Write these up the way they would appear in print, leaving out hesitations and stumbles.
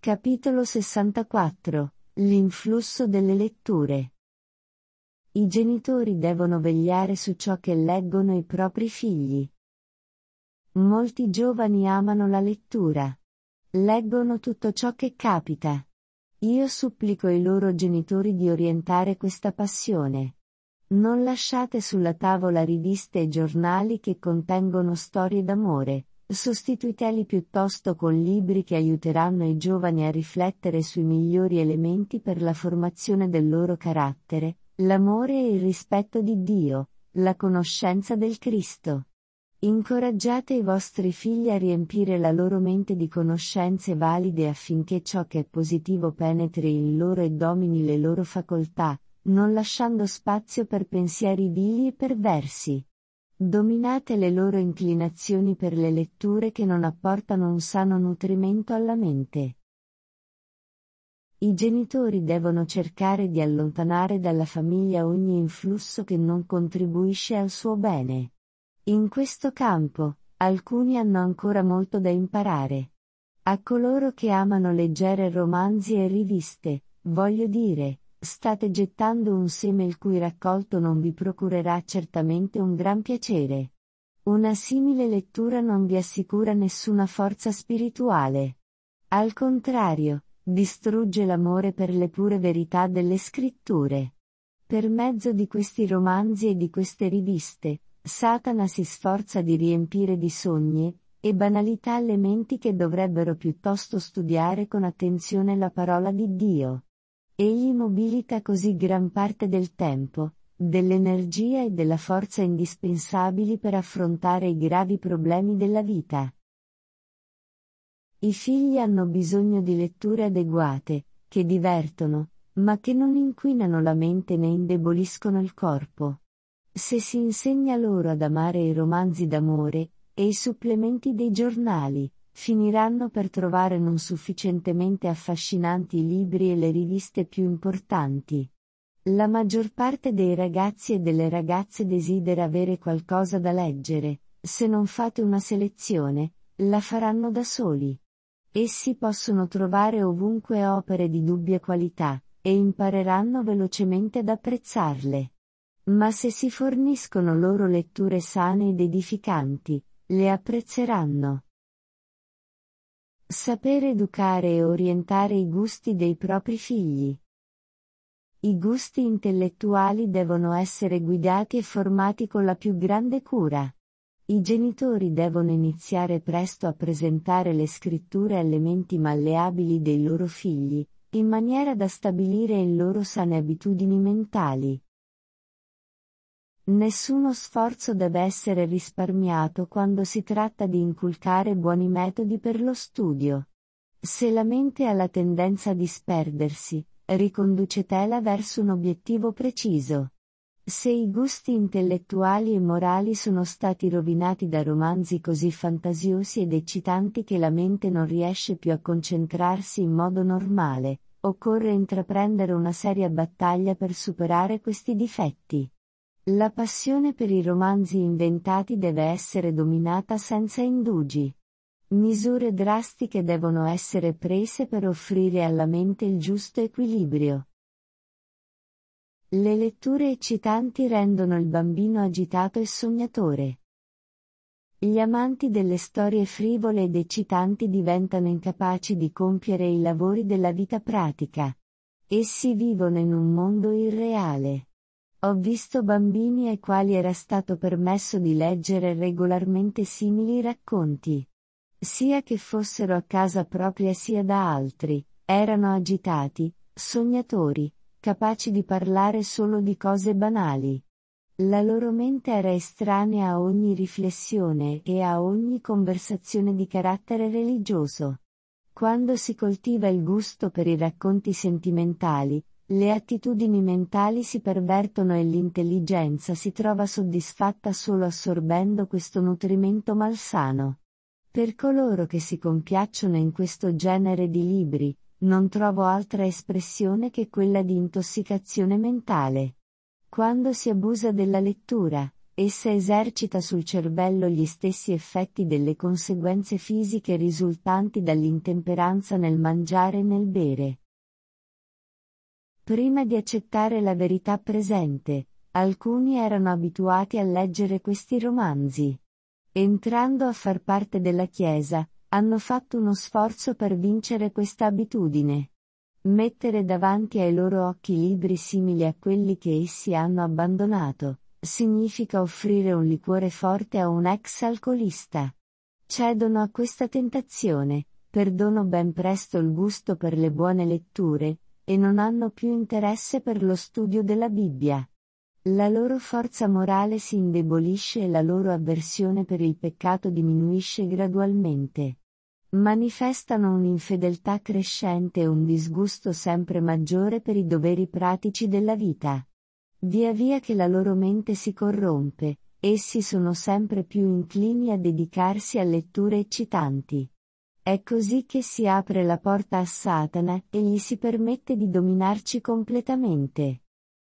Capitolo 64. L'influsso delle letture. I genitori devono vegliare su ciò che leggono i propri figli. Molti giovani amano la lettura. Leggono tutto ciò che capita. Io supplico i loro genitori di orientare questa passione. Non lasciate sulla tavola riviste e giornali che contengono storie d'amore. Sostituiteli piuttosto con libri che aiuteranno i giovani a riflettere sui migliori elementi per la formazione del loro carattere, l'amore e il rispetto di Dio, la conoscenza del Cristo. Incoraggiate i vostri figli a riempire la loro mente di conoscenze valide affinché ciò che è positivo penetri in loro e domini le loro facoltà, non lasciando spazio per pensieri vili e perversi. Dominate le loro inclinazioni per le letture che non apportano un sano nutrimento alla mente. I genitori devono cercare di allontanare dalla famiglia ogni influsso che non contribuisce al suo bene. In questo campo, alcuni hanno ancora molto da imparare. A coloro che amano leggere romanzi e riviste, voglio dire, state gettando un seme il cui raccolto non vi procurerà certamente un gran piacere. Una simile lettura non vi assicura nessuna forza spirituale. Al contrario, distrugge l'amore per le pure verità delle scritture. Per mezzo di questi romanzi e di queste riviste, Satana si sforza di riempire di sogni e banalità le menti che dovrebbero piuttosto studiare con attenzione la parola di Dio. Egli mobilita così gran parte del tempo, dell'energia e della forza indispensabili per affrontare i gravi problemi della vita. I figli hanno bisogno di letture adeguate, che divertono, ma che non inquinano la mente né indeboliscono il corpo. Se si insegna loro ad amare i romanzi d'amore, e i supplementi dei giornali, finiranno per trovare non sufficientemente affascinanti i libri e le riviste più importanti. La maggior parte dei ragazzi e delle ragazze desidera avere qualcosa da leggere, se non fate una selezione, la faranno da soli. Essi possono trovare ovunque opere di dubbia qualità, e impareranno velocemente ad apprezzarle. Ma se si forniscono loro letture sane ed edificanti, le apprezzeranno. Sapere educare e orientare i gusti dei propri figli. I gusti intellettuali devono essere guidati e formati con la più grande cura. I genitori devono iniziare presto a presentare le scritture alle menti malleabili dei loro figli, in maniera da stabilire in loro sane abitudini mentali. Nessuno sforzo deve essere risparmiato quando si tratta di inculcare buoni metodi per lo studio. Se la mente ha la tendenza a disperdersi, riconducetela verso un obiettivo preciso. Se i gusti intellettuali e morali sono stati rovinati da romanzi così fantasiosi ed eccitanti che la mente non riesce più a concentrarsi in modo normale, occorre intraprendere una seria battaglia per superare questi difetti. La passione per i romanzi inventati deve essere dominata senza indugi. Misure drastiche devono essere prese per offrire alla mente il giusto equilibrio. Le letture eccitanti rendono il bambino agitato e sognatore. Gli amanti delle storie frivole ed eccitanti diventano incapaci di compiere i lavori della vita pratica. Essi vivono in un mondo irreale. Ho visto bambini ai quali era stato permesso di leggere regolarmente simili racconti. Sia che fossero a casa propria sia da altri, erano agitati, sognatori, capaci di parlare solo di cose banali. La loro mente era estranea a ogni riflessione e a ogni conversazione di carattere religioso. Quando si coltiva il gusto per i racconti sentimentali, le attitudini mentali si pervertono e l'intelligenza si trova soddisfatta solo assorbendo questo nutrimento malsano. Per coloro che si compiacciono in questo genere di libri, non trovo altra espressione che quella di intossicazione mentale. Quando si abusa della lettura, Essa esercita sul cervello gli stessi effetti delle conseguenze fisiche risultanti dall'intemperanza nel mangiare e nel bere. Prima di accettare la verità presente, alcuni erano abituati a leggere questi romanzi. Entrando a far parte della Chiesa, hanno fatto uno sforzo per vincere questa abitudine. Mettere davanti ai loro occhi libri simili a quelli che essi hanno abbandonato, significa offrire un liquore forte a un ex alcolista. Cedono a questa tentazione, perdono ben presto il gusto per le buone letture, e non hanno più interesse per lo studio della Bibbia. La loro forza morale si indebolisce e la loro avversione per il peccato diminuisce gradualmente. Manifestano un'infedeltà crescente e un disgusto sempre maggiore per i doveri pratici della vita. Via via che la loro mente si corrompe, essi sono sempre più inclini a dedicarsi a letture eccitanti. È così che si apre la porta a Satana e gli si permette di dominarci completamente.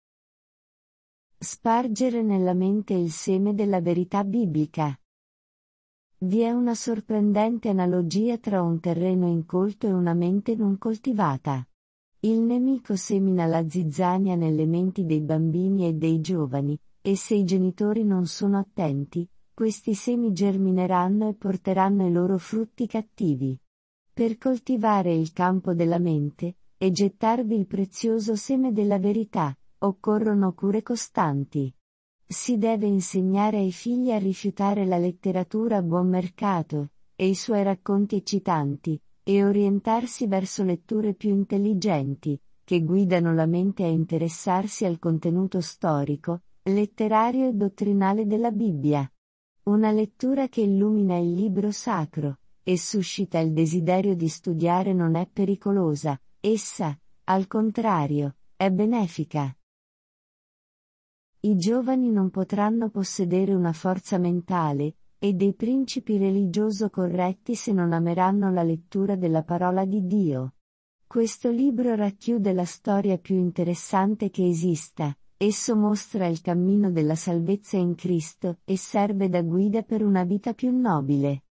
Spargere nella mente il seme della verità biblica. Vi è una sorprendente analogia tra un terreno incolto e una mente non coltivata. Il nemico semina la zizzania nelle menti dei bambini e dei giovani, e se i genitori non sono attenti, questi semi germineranno e porteranno i loro frutti cattivi. Per coltivare il campo della mente, e gettarvi il prezioso seme della verità, occorrono cure costanti. Si deve insegnare ai figli a rifiutare la letteratura a buon mercato, e i suoi racconti eccitanti, e orientarsi verso letture più intelligenti, che guidano la mente a interessarsi al contenuto storico, letterario e dottrinale della Bibbia. Una lettura che illumina il libro sacro, e suscita il desiderio di studiare non è pericolosa, essa, al contrario, è benefica. I giovani non potranno possedere una forza mentale, e dei principi religioso corretti se non ameranno la lettura della parola di Dio. Questo libro racchiude la storia più interessante che esista, esso mostra il cammino della salvezza in Cristo e serve da guida per una vita più nobile.